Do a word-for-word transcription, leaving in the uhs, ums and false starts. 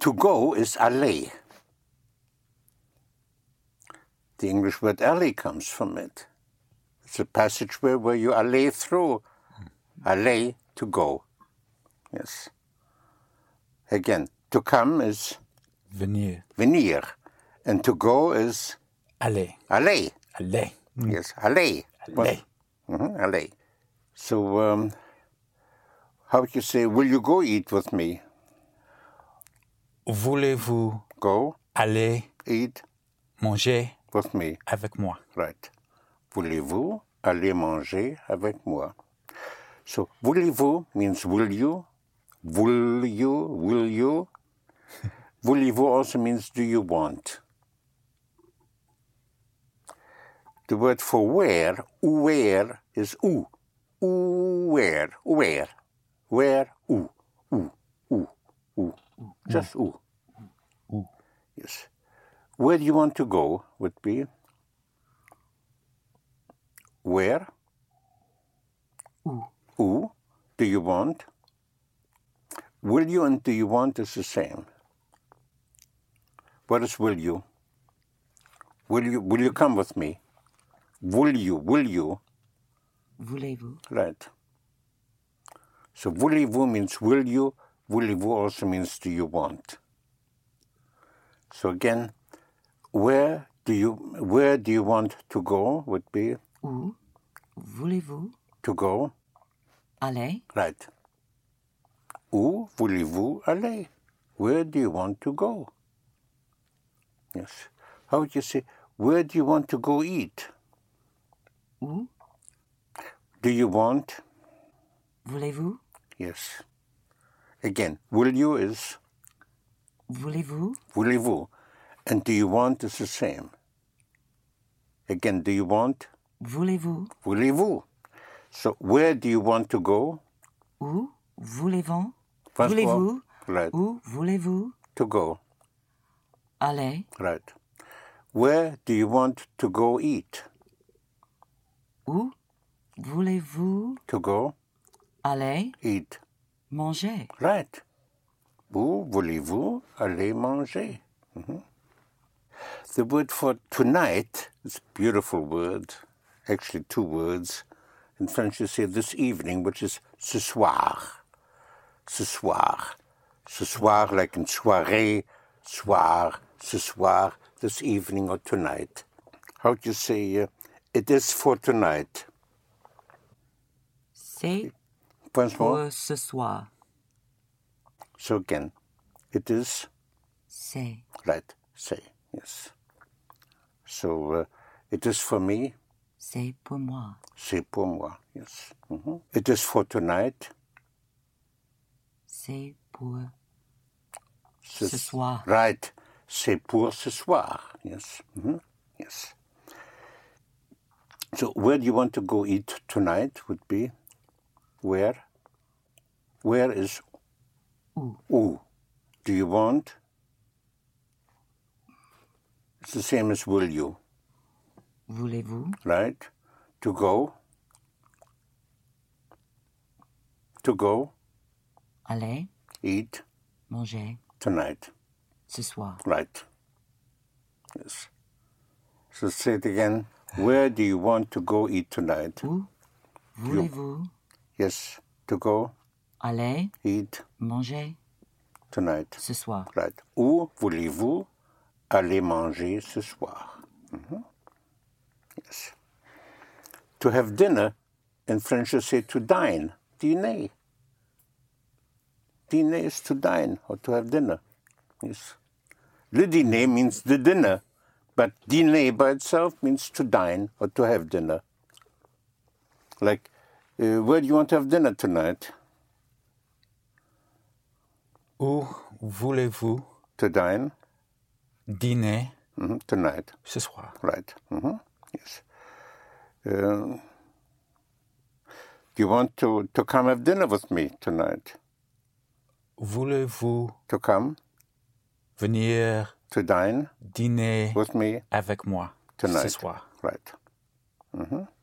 to go is aller. The English word aller comes from it. It's a passageway where you aller through. Aller, to go. Yes. Again, to come is venir. Venir. And to go is aller. Aller. Aller. Mm. Yes, aller. Aller. Mm-hmm, aller. So, um, how would you say, will you go eat with me? Voulez-vous go aller eat manger with me? Avec moi. Right. Voulez-vous aller manger avec moi? So, voulez-vous means will you? Will you? Will you? Voulez-vous also means do you want? The word for where, where, is où. Where, where. Where, où. Où, où, où. Just où. Où. Yes. Where do you want to go would be where. Où. Où do you want? Will you and do you want is the same. What is will you? Will you will you come with me? Will you? Will you? Voulez-vous? Right. So voulez-vous means will you. Voulez-vous also means do you want. So again, where do you where do you want to go would be Où voulez-vous to go? Aller. Right. Où voulez-vous aller? Where do you want to go? Yes. How would you say, where do you want to go eat? Où? Do you want? Voulez-vous? Yes. Again, will you is Voulez-vous? voulez-vous. And do you want is the same. Again, do you want? Voulez-vous? Voulez-vous. So where do you want to go? Où voulez-vous? First of all, Voulez-vous? right. Où voulez-vous? To go. Aller. Right. Where do you want to go eat? Où voulez-vous To go aller eat. manger? Right. Où voulez-vous aller manger? Mm-hmm. The word for tonight is a beautiful word, actually two words. In French you say this evening, which is ce soir. Ce soir. Ce soir, like in soirée, soir, ce soir, this evening or tonight. How do you say uh, it is for tonight? C'est Once more. pour ce soir. So again, it is. C'est. Right, say, yes. So uh, it is for me. C'est pour moi. C'est pour moi, yes. Mm-hmm. It is for tonight. C'est pour Ce, ce soir. Right, c'est pour ce soir, yes. Mm-hmm. Yes. So where do you want to go eat tonight would be where? Where is Où? Où? Do you want? It's the same as will you. Voulez-vous? Right? To go. To go. Aller Eat. manger Tonight. ce soir. Right. Yes. So say it again. Where do you want to go eat tonight? Où voulez-vous Yes. To go aller eat manger tonight. ce soir? Right. Où voulez-vous aller manger ce soir? Mm-hmm. Yes. To have dinner, in French you say to dine. Dîner. Dîner is to dine or to have dinner. Yes. Le dîner means the dinner, but dîner by itself means to dine or to have dinner. Like, uh, where do you want to have dinner tonight? Où voulez-vous To dine? dîner Mm-hmm. Tonight. ce soir? Right. Mm-hmm. Yes. Uh, do you want to, to come have dinner with me tonight? Voulez-vous To come? venir To dine? dîner With me? avec moi Tonight. ce soir? Right. Mm-hmm.